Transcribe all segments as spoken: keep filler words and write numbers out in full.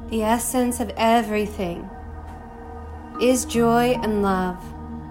The essence of everything is joy and love.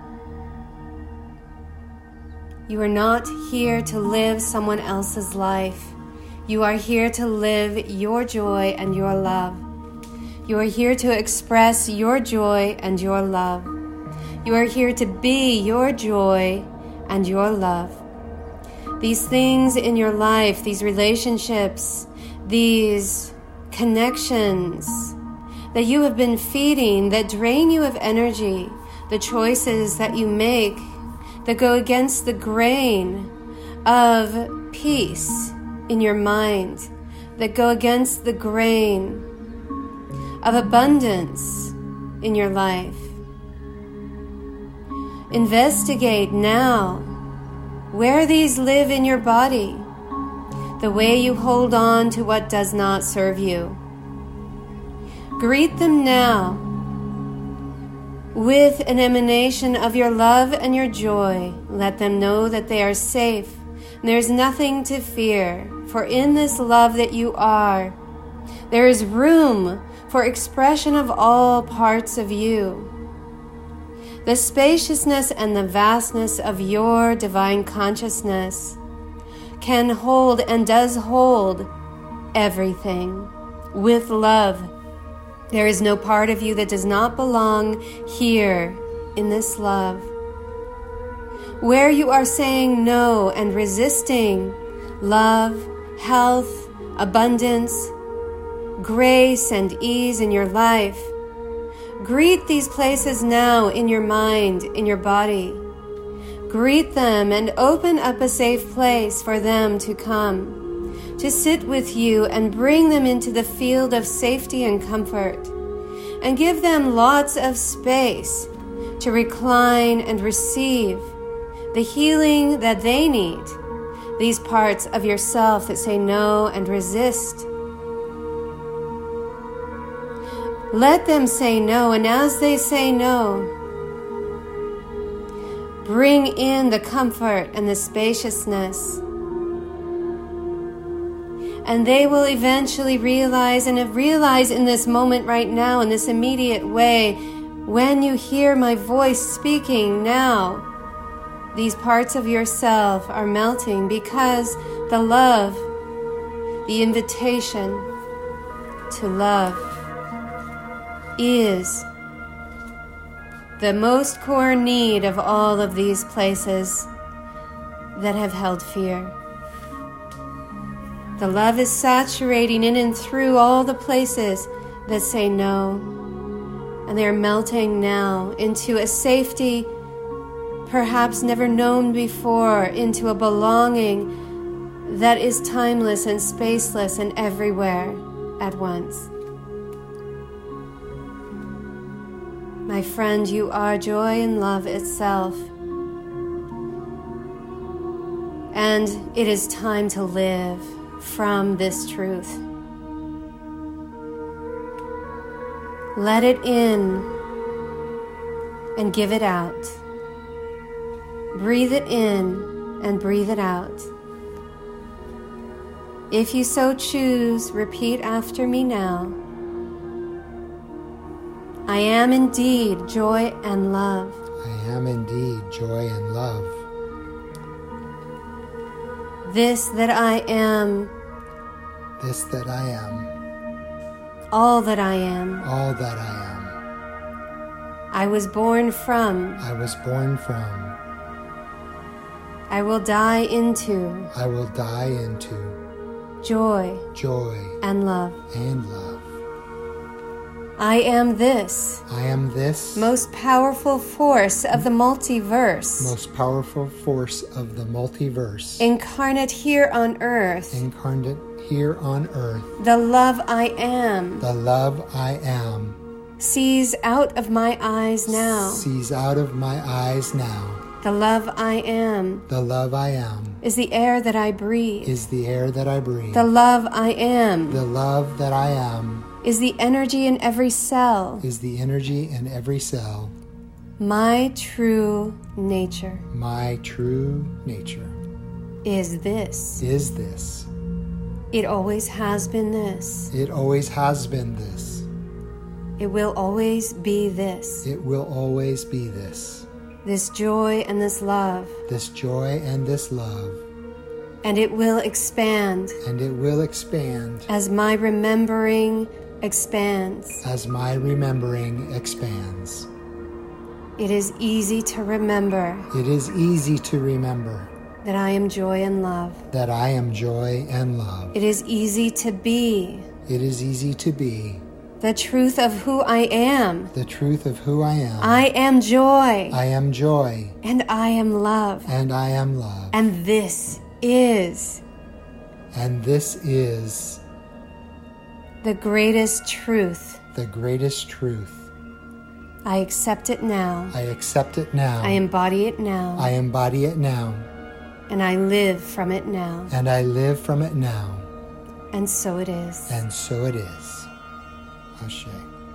You are not here to live someone else's life. You are here to live your joy and your love. You are here to express your joy and your love. You are here to be your joy and your love. These things in your life, these relationships, these connections that you have been feeding, that drain you of energy, the choices that you make that go against the grain of peace in your mind, that go against the grain of abundance in your life. Investigate now where these live in your body, the way you hold on to what does not serve you. Greet them now with an emanation of your love and your joy. Let them know that they are safe. There's nothing to fear, for in this love that you are, there is room for expression of all parts of you. The spaciousness and the vastness of your divine consciousness can hold and does hold everything with love. There is no part of you that does not belong here in this love. Where you are saying no and resisting love, health, abundance, grace, and ease in your life, greet these places now in your mind, in your body. Greet them and open up a safe place for them to come, to sit with you and bring them into the field of safety and comfort, and give them lots of space to recline and receive the healing that they need, these parts of yourself that say no and resist. Let them say no, and as they say no, bring in the comfort and the spaciousness. And they will eventually realize, and realize in this moment right now, in this immediate way, when you hear my voice speaking now, these parts of yourself are melting because the love, the invitation to love, is the most core need of all of these places that have held fear. The love is saturating in and through all the places that say no, and they are melting now into a safety perhaps never known before, into a belonging that is timeless and spaceless and everywhere at once. My friend, you are joy and love itself. And it is time to live from this truth. Let it in and give it out. Breathe it in and breathe it out. If you so choose, repeat after me now. I am indeed joy and love. I am indeed joy and love. This that I am. This that I am. All that I am. All that I am. I was born from. I was born from. I will die into. I will die into. Joy. Joy. And love. And love. I am this. I am this. Most powerful force of the multiverse. Most powerful force of the multiverse. Incarnate here on earth. Incarnate here on earth. The love I am. The love I am. Sees out of my eyes now. Sees out of my eyes now. The love I am. The love I am. Is the air that I breathe. Is the air that I breathe. The love I am. The love that I am. Is the energy in every cell. Is the energy in every cell. My true nature. My true nature. Is this. Is this. It always has been this. It always has been this. It will always be this. It will always be this. This joy and this love. This joy and this love. And it will expand. And it will expand. As my remembering expands. As my remembering expands. It is easy to remember. It is easy to remember. That I am joy and love. That I am joy and love. It is easy to be. It is easy to be. The truth of who I am. The truth of who I am. I am joy. I am joy. And I am love. And I am love. And this is. And this is. The greatest truth. The greatest truth. I accept it now. I accept it now. I embody it now. I embody it now. And I live from it now. And I live from it now. And so it is. And so it is. Ashe.